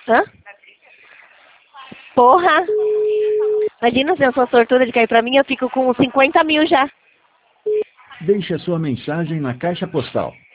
Hã? Porra! Imagina se eu sou sortuda de cair pra mim, eu fico com 50 mil já. Deixe a sua mensagem na caixa postal